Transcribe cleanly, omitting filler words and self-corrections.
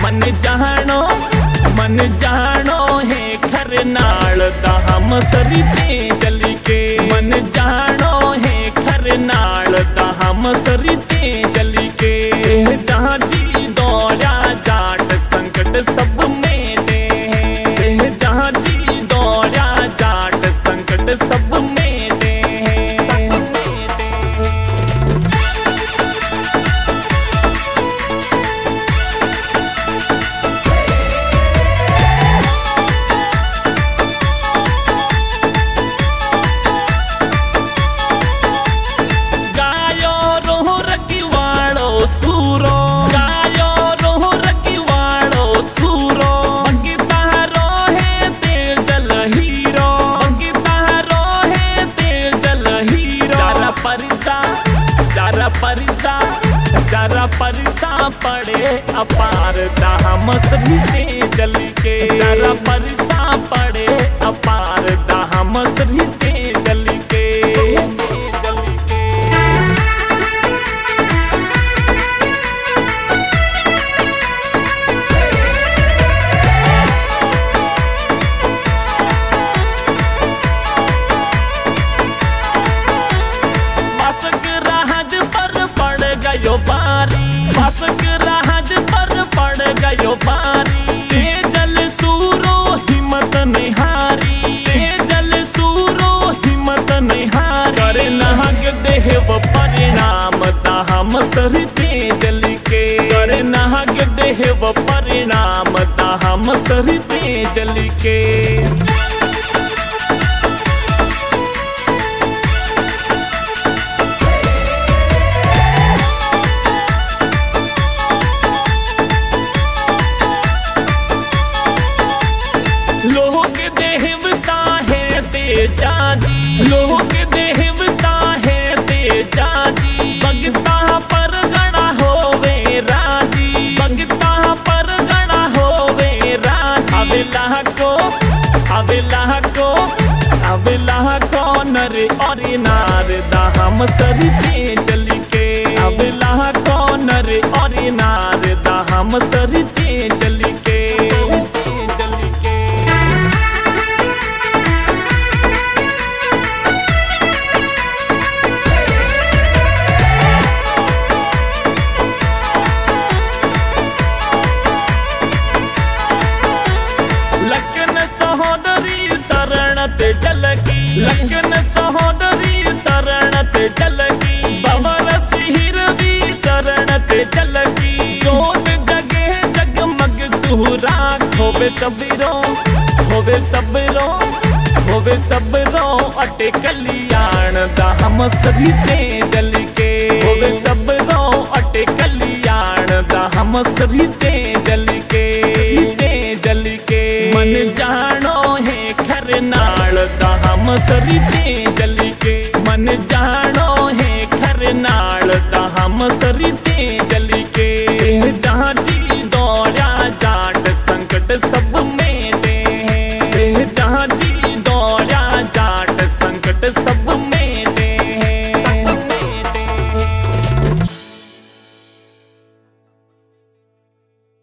मन जानो है खर नाल दा हम सरी ते जली के। मन जानो है खर नाल दा हम सरी ते जली के। जहाँ जी दौड़ा जाट संकट सब मेले हैं। जहाँ जी दौड़ा जाट संकट सब मेले हैं। गायो रोह रखिवाड़ो सूरो, गायो रोह रखिवाड़ो सूरो। बगीता रोहे तेजल हीरो, बगीता रोहे तेजल हीरो। जरा परिसा पड़े अपार दाम सरी तेजल के। जरा परिसा पड़े अपार दाम सरी तेजल के। बासक राज पर पड़ गयो बारी, बासक राज पर पड़ गयो बारी। तेजल सूरो हिम्मत निहारी, तेजल सूरो हिम्मत निहारी। करे नाग देव परिणाम दाम सरी तेजल के। करे नाग देव परिणाम दाम सरी तेजल के। लोग देवता है तेजा जी, लोग देवता है तेजा जी। बगता पर गड़ा होवे राजी, बगता पर गड़ा होवे राजी। अबेला को नर और नार दाम सरी तेजल के। अबेला को नर और नार दाम सरी तेजल के। लखन सहोदरी शरणत जलकी, लखन सहोदरी शरणत जलकी। बबर सिरवी शरणत जलकी। जोत जगे जगमग सुहरा। होवे सबरो, होवे सबरो, होवे सबरो अटे कल्याण दाम सरी तेजल के। होवे सबरो अटे कल्याण दाम सरी तेजल के। तेजल के मन जानो है खर नाल दाम सरी तेजल के। मन जानो है खर नाल दाम सरी तेजल के। जहाँ जी दौड़ा जाट संकट सब